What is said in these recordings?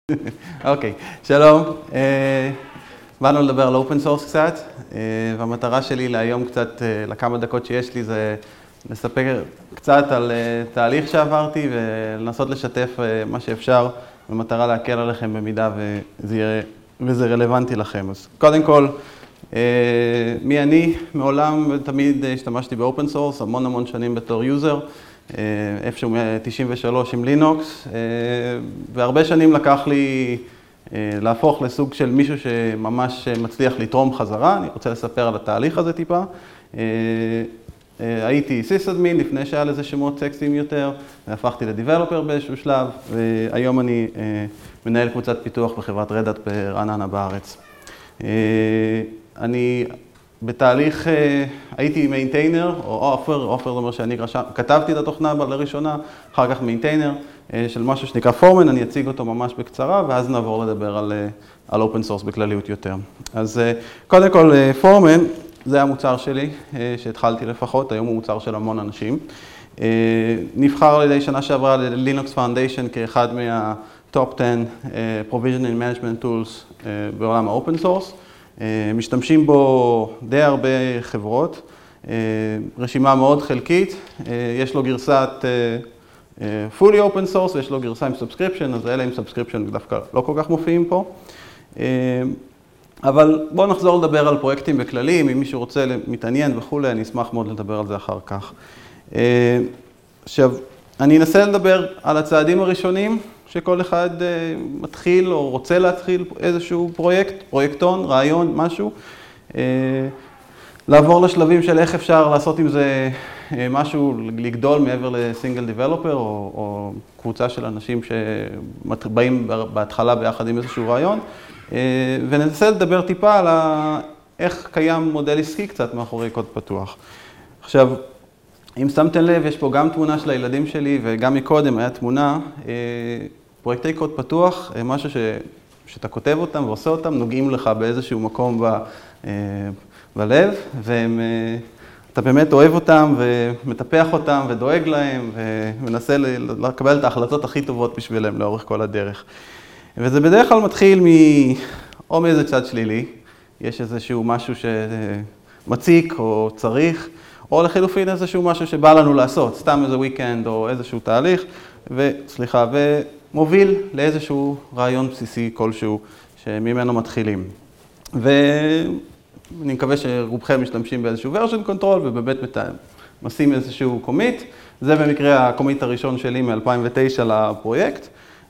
אוקיי, שלום. באנו לדבר על אופן סורס קצת, והמטרה שלי להיום קצת, לכמה דקות שיש לי, זה לספר קצת על תהליך שעברתי ולנסות לשתף מה שאפשר, במטרה להקל עליכם במידה וזה רלוונטי לכם. אז קודם כל, מי אני? מעולם תמיד השתמשתי באופן סורס, המון שנים בתור יוזר, איפשהו מ-93 עם לינוקס, והרבה שנים לקח לי להפוך לסוג של מישהו שממש מצליח לתרום חזרה. אני רוצה לספר על התהליך הזה טיפה. הייתי סיס-אדמין לפני שהיה לזה שמות סקסיים יותר, והפכתי לדיבלופר באיזשהו שלב, והיום אני מנהל קבוצת פיתוח בחברת רדאט ברעננה בארץ. אני בתהליך, הייתי מיינטיינר, או אופר זה אומר שאני כתבתי את התוכנה לראשונה, אחר כך מיינטיינר של משהו שנקרא פורמן, אני אציג אותו ממש בקצרה, ואז נעבור לדבר על אופן סורס בכלליות יותר. אז קודם כל, פורמן, זה המוצר שלי, שהתחלתי לפחות, היום הוא מוצר של המון אנשים. נבחר על ידי שנה שעברה ללינוקס פאונדיישן כאחד מה-top 10 provisioning management tools בעולם האופן סורס. משתמשים בו די הרבה חברות, רשימה מאוד חלקית, יש לו גרסת fully open source ויש לו גרסה עם subscription, אז אלה עם subscription דווקא לא כל כך מופיעים פה. אבל בואו נחזור לדבר על פרויקטים בכללים, אם מישהו רוצה מתעניין וכולי, אני אשמח מאוד לדבר על זה אחר כך. עכשיו, אני אנסה לדבר על הצעדים הראשונים, שכל אחד מתחיל או רוצה להתחיל איזשהו פרויקטון, רעיון, משהו. לעבור לשלבים של איך אפשר לעשות עם זה משהו, לגדול מעבר לסינגל דיבלופר, או קבוצה של אנשים שבאים בהתחלה ביחד עם איזשהו רעיון. וננסה לדבר טיפה על איך קיים מודל עסקי קצת מאחורי קוד פתוח. עכשיו, אם שמתם לב, יש פה גם תמונה של הילדים שלי, וגם מקודם היה תמונה, פרויקטי קוד פתוח, משהו שאתה כותב אותם ועושה אותם, נוגעים לך באיזשהו מקום בלב, ואתה באמת אוהב אותם ומטפח אותם ודואג להם, ומנסה לקבל את ההחלטות הכי טובות בשבילם לאורך כל הדרך. וזה בדרך כלל מתחיל או מאיזה צד שלילי, יש איזשהו משהו שמציק או צריך, או לחילופין איזשהו משהו שבא לנו לעשות, סתם איזה weekend או איזשהו תהליך, ומוביל לאיזשהו רעיון בסיסי כלשהו שממנו מתחילים. ואני מקווה שרובכם משתמשים באיזשהו version control ובאמת משים איזשהו commit. זה במקרה הקומיט הראשון שלי מ-2009 לפרויקט.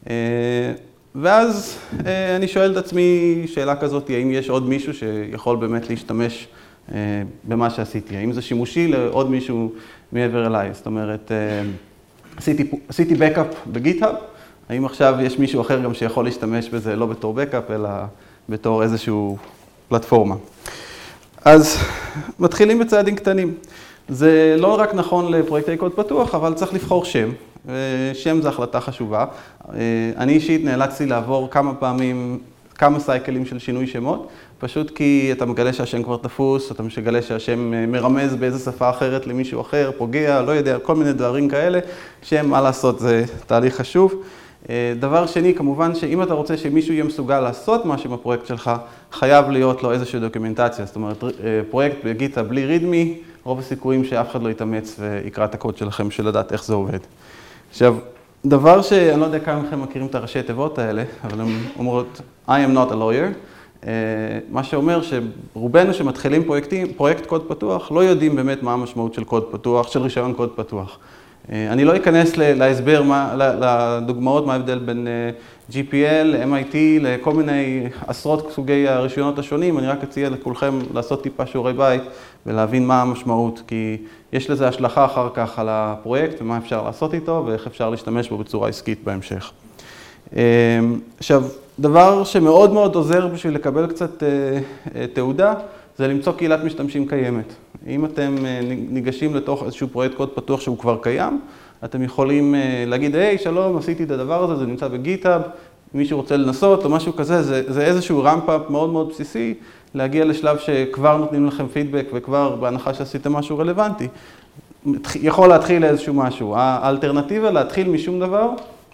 ואז אני שואל את עצמי שאלה כזאת, האם יש עוד מישהו שיכול באמת להשתמש במה שעשיתי? האם זה שימושי לעוד מישהו מעבר אליי? זאת אומרת, עשיתי בקאפ בגיטהאב, האם עכשיו יש מישהו אחר גם שיכול להשתמש בזה לא בתור בקאפ, אלא בתור איזשהו פלטפורמה? אז מתחילים בצעדים קטנים. זה לא רק נכון לפרויקטי קוד פתוח, אבל צריך לבחור שם. שם זה החלטה חשובה. אני אישית נאלצתי לעבור כמה סייקלים של שינוי שמות, פשוט כי אתה מגלה שהשם כבר תפוס, אתה מגלה שהשם מרמז באיזו שפה אחרת למישהו אחר, פוגע, לא יודע, כל מיני דברים כאלה. שם, מה לעשות, זה תהליך חשוב. דבר שני, כמובן שאם אתה רוצה שמישהו יהיה מסוגל לעשות משהו בפרויקט שלך, חייב להיות לו איזושהי דוקומנטציה. זאת אומרת, פרויקט בגיטה בלי רידמי, רוב הסיכויים שאף אחד לא יתאמץ ויקרא את הקוד שלכם של לדעת איך זה עובד. עכשיו, דבר שאני לא יודע כמה מכם מכירים את הראשי תיבות האלה, אבל הן אומרות, I am not a lawyer, מה שאומר שרובנו שמתחילים פרויקט קוד פתוח, לא יודעים באמת מה המשמעות של קוד פתוח, של רישיון קוד פתוח. אני לא אכנס להסבר, לדוגמאות מה ההבדל בין GPL, MIT, לכל מיני עשרות סוגי הרישיונות השונים, אני רק אציע לכולכם לעשות טיפה שיעורי בית ולהבין מה המשמעות, כי יש לזה השלכה אחר כך על הפרויקט ומה אפשר לעשות איתו ואיך אפשר להשתמש בו בצורה עסקית בהמשך. עכשיו, דבר שמאוד מאוד עוזר בשביל לקבל קצת תעודה, זה למצוא קהילת משתמשים קיימת. אם אתם ניגשים לתוך איזשהו פרויקט קוד פתוח שהוא כבר קיים, אתם יכולים להגיד, היי, שלום, עשיתי את הדבר הזה, זה נמצא בגיטהאב, אם מישהו רוצה לנסות או משהו כזה, זה איזשהו רמפ-אפ מאוד מאוד בסיסי, להגיע לשלב שכבר נותנים לכם פידבק וכבר בהנחה שעשיתם משהו רלוונטי, יכול להתחיל איזשהו משהו. האלטרנטיבה להתחיל משום דבר,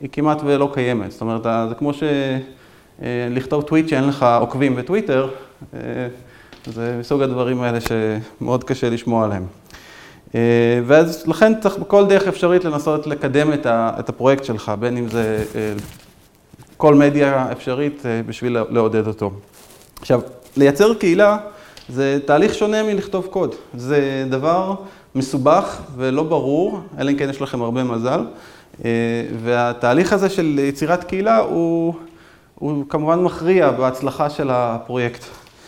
היא כמעט ולא קיימת. זאת אומרת, זה כמו לכתוב טוויט שאין לך עוקבים בטוויטר, זה מסוג הדברים האלה שמאוד קשה לשמוע עליהם. ואז לכן צריך בכל דרך אפשרית לנסות לקדם את הפרויקט שלך, בין אם זה כל מדיה אפשרית בשביל לעודד אותו. עכשיו, לייצר קהילה זה תהליך שונה מלכתוב קוד. זה דבר מסובך ולא ברור, אלא אם כן יש לכם הרבה מזל. והתהליך הזה של יצירת קהילה הוא כמובן מכריע בהצלחה של הפרויקט.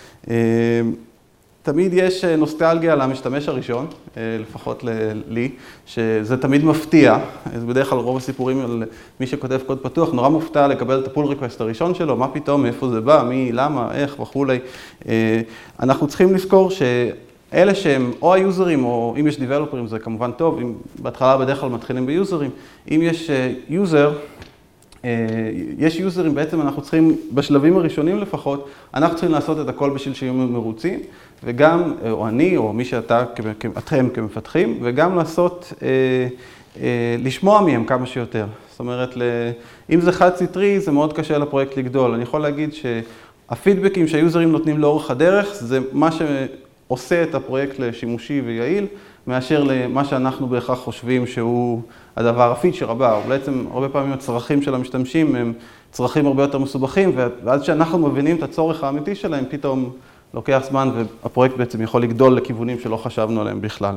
תמיד יש נוסטלגיה למשתמש הראשון, לפחות לי, שזה תמיד מפתיע. זה בדרך כלל רוב הסיפורים על מי שכותב קוד פתוח, נורא מופתע לקבל את הפול ריקווסט הראשון שלו, מה פתאום, מאיפה זה בא, מי, למה, איך וכולי. אנחנו צריכים לזכור שאלה שהם או היוזרים, או אם יש דיבלופרים זה כמובן טוב, בהתחלה בדרך כלל מתחילים ביוזרים. אם יש יוזר, יש יוזרים, בעצם אנחנו צריכים, בשלבים הראשונים לפחות, אנחנו צריכים לעשות את הכל בשביל שיהיו מרוצים, וגם, או אני, או מי אתם כמפתחים, וגם לעשות, לשמוע מהם כמה שיותר. זאת אומרת, אם זה חד סטרי, זה מאוד קשה לפרויקט לגדול. אני יכול להגיד שהפידבקים שהיוזרים נותנים לאורך הדרך, זה מה שעושה את הפרויקט לשימושי ויעיל, מאשר למה שאנחנו בהכרח חושבים שהוא הדבר, הפיצ'ר הבא, או בעצם הרבה פעמים הצרכים של המשתמשים הם צרכים הרבה יותר מסובכים, ואז שאנחנו מבינים את הצורך האמיתי שלהם, פתאום לוקח זמן והפרויקט בעצם יכול לגדול לכיוונים שלא חשבנו עליהם בכלל.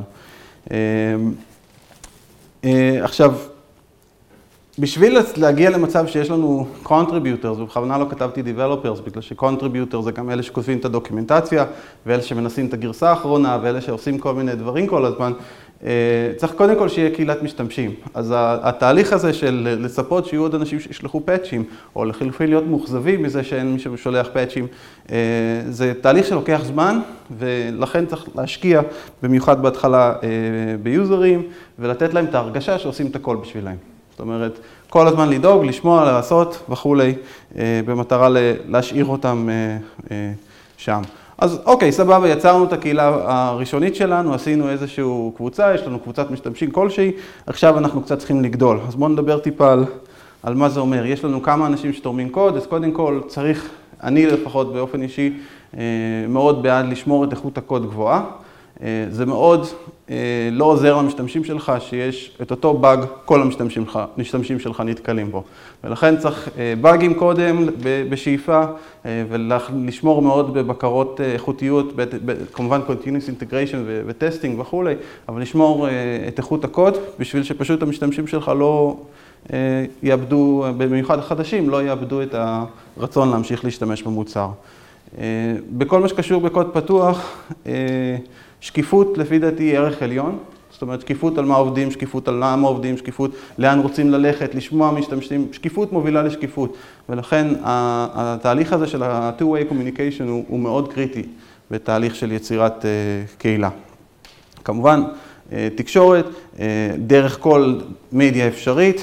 עכשיו, בשביל להגיע למצב שיש לנו contributors, ובכוונה לא כתבתי developers, בגלל ש-contributors זה גם אלה שכותבים את הדוקומנטציה, ואלה שמנסים את הגרסה האחרונה, ואלה שעושים כל מיני דברים כל הזמן, צריך קודם כל שיהיה קהילת משתמשים. אז התהליך הזה של לצפות שיהיו עוד אנשים שישלחו פאצ'ים, או לחילופין להיות מוחזבים מזה שאין מי ששולח פאצ'ים, זה תהליך שלוקח זמן, ולכן צריך להשקיע במיוחד בהתחלה ביוזרים, ולתת להם את ההרגשה שעושים את הכל בשבילהם. זאת אומרת, כל הזמן לדאוג, לשמוע, לעשות וכולי, במטרה להשאיר אותם שם. אז אוקיי, סבבה, יצרנו את הקהילה הראשונית שלנו, עשינו איזושהי קבוצה, יש לנו קבוצת משתמשים כלשהי, עכשיו אנחנו קצת צריכים לגדול. אז בואו נדבר טיפה על מה זה אומר. יש לנו כמה אנשים שתורמים קוד, אז קודם כל צריך, אני לפחות באופן אישי, מאוד בעד לשמור את איכות הקוד גבוהה. זה מאוד לא עוזר למשתמשים שלך שיש את אותו באג, כל המשתמשים שלך נתקלים בו. ולכן צריך באגים קודם בשאיפה ולשמור מאוד בבקרות איכותיות, כמובן continuous integration וטסטינג וכולי, אבל לשמור את איכות הקוד בשביל שפשוט המשתמשים שלך לא יאבדו, במיוחד החדשים, לא יאבדו את הרצון להמשיך להשתמש במוצר. בכל מה שקשור בקוד פתוח, שקיפות לפי דעתי היא ערך עליון, זאת אומרת שקיפות על מה עובדים, שקיפות על למה עובדים, שקיפות לאן רוצים ללכת, לשמוע משתמשים, שקיפות מובילה לשקיפות, ולכן התהליך הזה של ה-two-way communication הוא מאוד קריטי בתהליך של יצירת קהילה. כמובן, תקשורת, דרך כל מדיה אפשרית,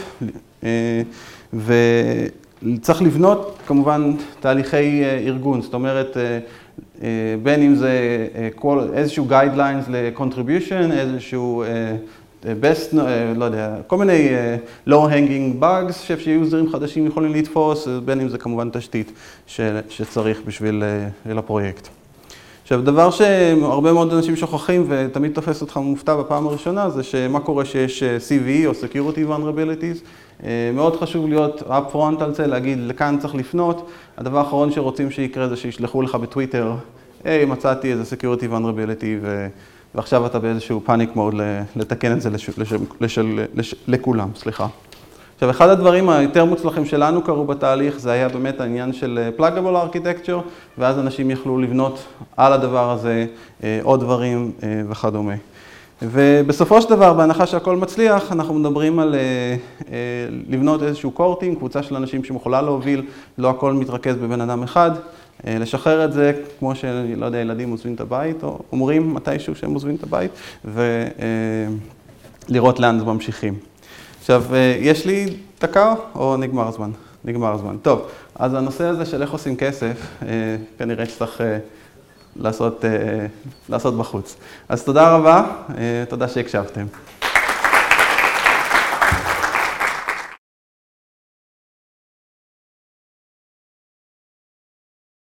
וצריך לבנות כמובן תהליכי ארגון, זאת אומרת, בין אם זה איזשהו guidelines ל-contribution, איזשהו best, לא יודע, כל מיני low-hanging bugs שיוזרים חדשים יכולים לתפוס, בין אם זה כמובן תשתית שצריך בשביל הפרויקט. עכשיו, דבר שהרבה מאוד אנשים שוכחים ותמיד תופס אותך מופתע בפעם הראשונה, זה שמה קורה שיש CVE או Security Vulnerabilities. מאוד חשוב להיות upfront על זה, להגיד לכאן צריך לפנות. הדבר האחרון שרוצים שיקרה זה שישלחו לך בטוויטר, היי, מצאתי איזה Security Vulnerability ועכשיו אתה באיזשהו panic mode לתקן את זה לכולם, סליחה. עכשיו, אחד הדברים היותר מוצלחים שלנו קרו בתהליך, זה היה באמת העניין של Pluggable Architecture, ואז אנשים יכלו לבנות על הדבר הזה עוד דברים וכדומה. ובסופו של דבר, בהנחה שהכל מצליח, אנחנו מדברים על לבנות איזשהו קורטים, קבוצה של אנשים שיכולה להוביל, לא הכל מתרכז בבן אדם אחד, לשחרר את זה כמו שלא יודע, ילדים עוזבים את הבית, או אומרים מתישהו שהם עוזבים את הבית, ולראות לאן זה ממשיכים. עכשיו, יש לי דקה או נגמר הזמן? נגמר הזמן. טוב, אז הנושא הזה של איך עושים כסף, כנראה שצריך לעשות בחוץ. אז תודה רבה, תודה שהקשבתם.